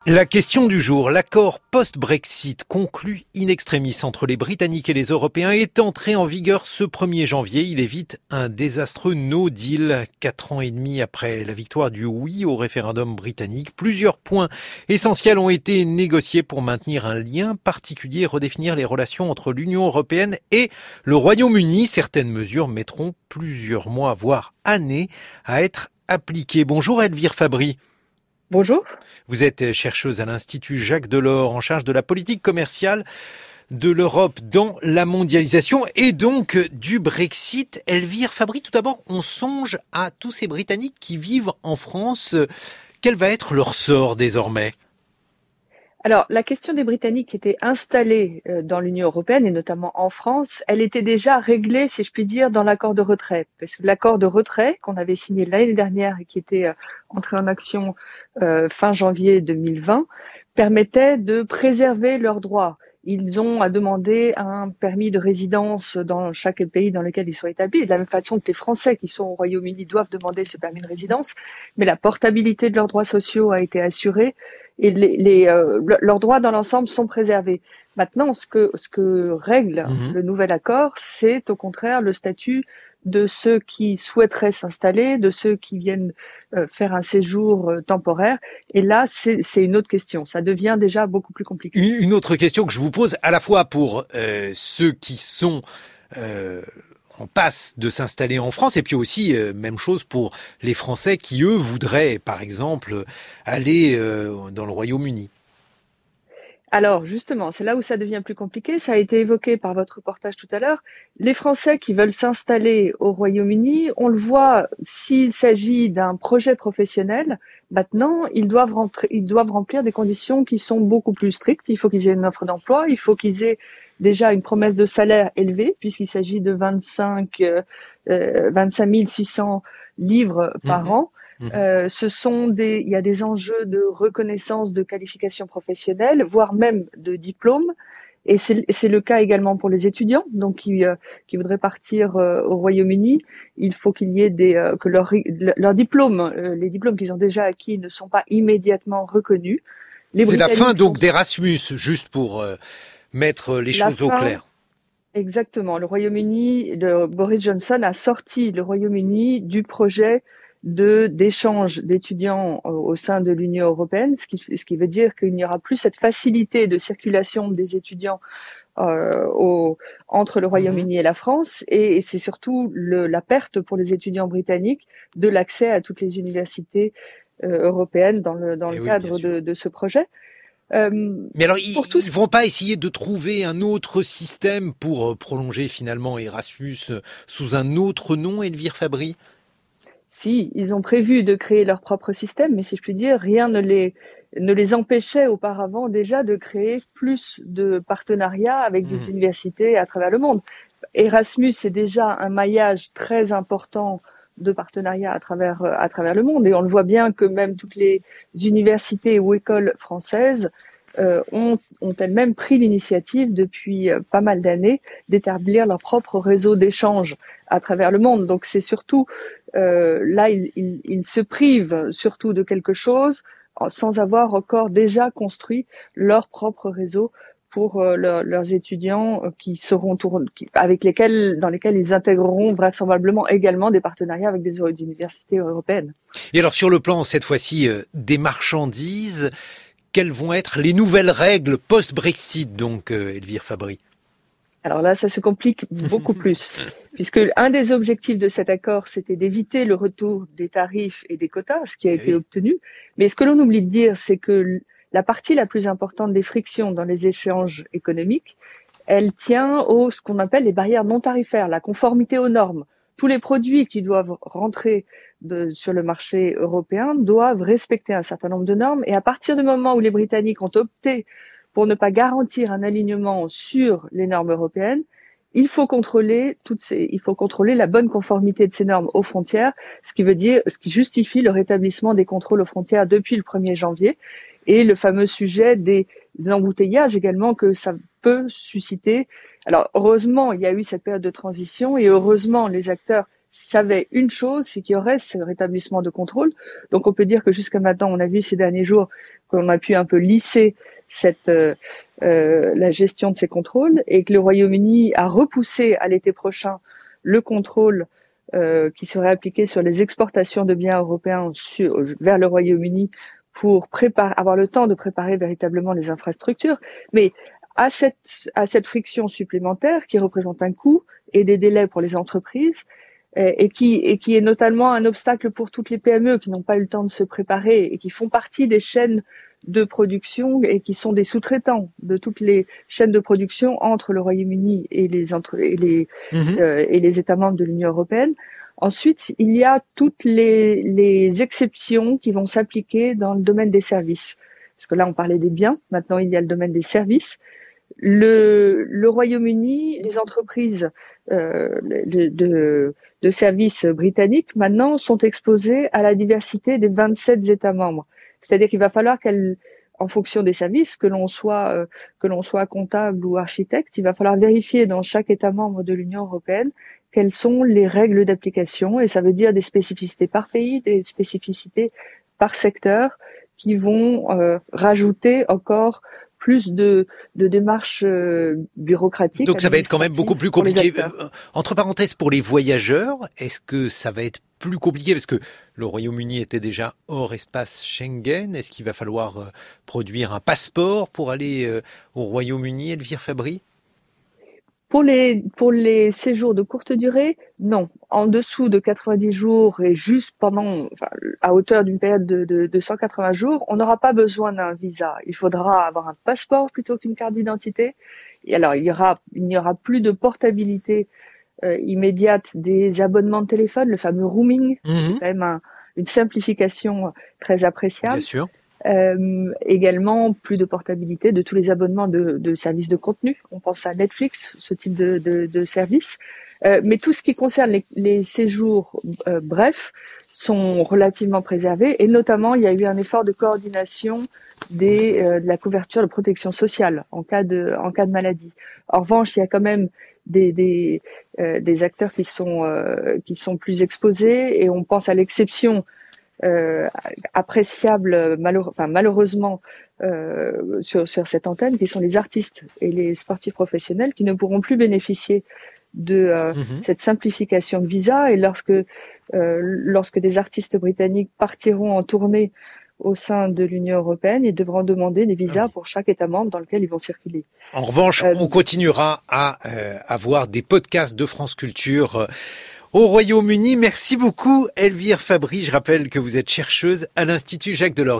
La question du jour, l'accord post-Brexit conclu in extremis entre les Britanniques et les Européens est entré en vigueur ce 1er janvier. Il évite un désastreux no deal 4 ans et demi après la victoire du oui au référendum britannique. Plusieurs points essentiels ont été négociés pour maintenir un lien particulier et redéfinir les relations entre l'Union européenne et le Royaume-Uni. Certaines mesures mettront plusieurs mois, voire années, à être appliquées. Bonjour Elvire Fabry. Bonjour. Vous êtes chercheuse à l'Institut Jacques Delors en charge de la politique commerciale de l'Europe dans la mondialisation et donc du Brexit. Elvire Fabry, tout d'abord, on songe à tous ces Britanniques qui vivent en France. Quel va être leur sort désormais ? Alors, la question des Britanniques qui étaient installés dans l'Union européenne et notamment en France, elle était déjà réglée, si je puis dire, dans l'accord de retrait. Parce que l'accord de retrait qu'on avait signé l'année dernière et qui était entré en action fin janvier 2020 permettait de préserver leurs droits. Ils ont à demander un permis de résidence dans chaque pays dans lequel ils sont établis, de la même façon que les Français qui sont au Royaume-Uni doivent demander ce permis de résidence, mais la portabilité de leurs droits sociaux a été assurée et leurs droits dans l'ensemble sont préservés. Maintenant, ce que règle le nouvel accord, c'est au contraire le statut de ceux qui souhaiteraient s'installer, de ceux qui viennent faire un séjour temporaire. Et là, c'est une autre question. Ça devient déjà beaucoup plus compliqué. Une autre question que je vous pose, à la fois pour ceux qui sont en passe de s'installer en France, et puis aussi, même chose pour les Français qui, eux, voudraient, par exemple, aller dans le Royaume-Uni. Alors justement, c'est là où ça devient plus compliqué. Ça a été évoqué par votre reportage tout à l'heure. Les Français qui veulent s'installer au Royaume-Uni, on le voit, s'il s'agit d'un projet professionnel, maintenant ils doivent remplir des conditions qui sont beaucoup plus strictes. Il faut qu'ils aient une offre d'emploi, il faut qu'ils aient déjà une promesse de salaire élevée, puisqu'il s'agit de 25 600 livres par an. Il y a des enjeux de reconnaissance de qualifications professionnelles, voire même de diplômes. Et c'est le cas également pour les étudiants, donc qui voudraient partir au Royaume-Uni. Il faut qu'il y ait que leurs diplômes, les diplômes qu'ils ont déjà acquis, ne sont pas immédiatement reconnus. C'est la fin donc d'Erasmus, juste pour mettre les choses au clair. Exactement. Le Royaume-Uni, Boris Johnson a sorti le Royaume-Uni du projet d'échange d'étudiants au sein de l'Union européenne, ce qui veut dire qu'il n'y aura plus cette facilité de circulation des étudiants entre le Royaume-Uni et la France, et c'est surtout la perte pour les étudiants britanniques de l'accès à toutes les universités européennes dans le cadre de ce projet. Mais alors, ils vont pas essayer de trouver un autre système pour prolonger finalement Erasmus sous un autre nom, Elvire Fabry ? Si, ils ont prévu de créer leur propre système, mais si je puis dire, rien ne les empêchait auparavant déjà de créer plus de partenariats avec des universités à travers le monde. Erasmus, c'est déjà un maillage très important de partenariats à travers le monde, et on le voit bien que même toutes les universités ou écoles françaises ont elles-mêmes pris l'initiative depuis pas mal d'années d'établir leur propre réseau d'échange à travers le monde. Donc c'est surtout là ils se privent surtout de quelque chose sans avoir encore déjà construit leur propre réseau pour leurs étudiants dans lesquels ils intégreront vraisemblablement également des partenariats avec des universités européennes. Et alors sur le plan cette fois-ci des marchandises, quelles vont être les nouvelles règles post-Brexit, donc, Elvire Fabry ? Alors là, ça se complique beaucoup plus, puisque un des objectifs de cet accord, c'était d'éviter le retour des tarifs et des quotas, ce qui a été obtenu. Mais ce que l'on oublie de dire, c'est que la partie la plus importante des frictions dans les échanges économiques, elle tient ce qu'on appelle les barrières non tarifaires, la conformité aux normes. Tous les produits qui doivent rentrer sur le marché européen doivent respecter un certain nombre de normes. Et à partir du moment où les Britanniques ont opté pour ne pas garantir un alignement sur les normes européennes, il faut contrôler la bonne conformité de ces normes aux frontières, ce qui justifie le rétablissement des contrôles aux frontières depuis le 1er janvier et le fameux sujet des embouteillages également que ça peut susciter. Alors heureusement, il y a eu cette période de transition et heureusement les acteurs savait une chose, c'est qu'il y aurait ce rétablissement de contrôle. Donc on peut dire que jusqu'à maintenant, on a vu ces derniers jours qu'on a pu un peu lisser la gestion de ces contrôles et que le Royaume-Uni a repoussé à l'été prochain le contrôle qui serait appliqué sur les exportations de biens européens vers le Royaume-Uni pour avoir le temps de préparer véritablement les infrastructures. Mais à cette friction supplémentaire qui représente un coût et des délais pour les entreprises, et qui est notamment un obstacle pour toutes les PME qui n'ont pas eu le temps de se préparer et qui font partie des chaînes de production et qui sont des sous-traitants de toutes les chaînes de production entre le Royaume-Uni et les États membres de l'Union européenne. Ensuite, il y a toutes les exceptions qui vont s'appliquer dans le domaine des services. Parce que là, on parlait des biens. Maintenant, il y a le domaine des services. Le Royaume-Uni, les entreprises de services britanniques maintenant sont exposées à la diversité des 27 États membres. C'est-à-dire qu'il va falloir en fonction des services, que l'on soit comptable ou architecte, il va falloir vérifier dans chaque État membre de l'Union européenne quelles sont les règles d'application, et ça veut dire des spécificités par pays, des spécificités par secteur, qui vont rajouter encore plus de démarches bureaucratiques. Donc ça va être quand même beaucoup plus compliqué. Entre parenthèses, pour les voyageurs, est-ce que ça va être plus compliqué parce que le Royaume-Uni était déjà hors espace Schengen? Est-ce qu'il va falloir produire un passeport pour aller au Royaume-Uni, Elvire Fabry? Pour les séjours de courte durée, non. En dessous de 90 jours et juste à hauteur d'une période de 180 jours, on n'aura pas besoin d'un visa. Il faudra avoir un passeport plutôt qu'une carte d'identité. Et alors, il n'y aura plus de portabilité immédiate des abonnements de téléphone, le fameux roaming. C'est quand même une simplification très appréciable. Bien sûr. Également plus de portabilité de tous les abonnements de services de contenu. On pense à Netflix, ce type de service. Mais tout ce qui concerne les séjours brefs sont relativement préservés, et notamment il y a eu un effort de coordination de la couverture de protection sociale en cas de maladie. En revanche, il y a quand même des acteurs qui sont plus exposés, et on pense à l'exception appréciable malheureusement sur cette antenne, qui sont les artistes et les sportifs professionnels, qui ne pourront plus bénéficier de cette simplification de visa, et lorsque des artistes britanniques partiront en tournée au sein de l'Union européenne, ils devront demander des visas pour chaque État membre dans lequel ils vont circuler. En revanche, on continuera à avoir des podcasts de France Culture au Royaume-Uni. Merci beaucoup, Elvire Fabry. Je rappelle que vous êtes chercheuse à l'Institut Jacques Delors.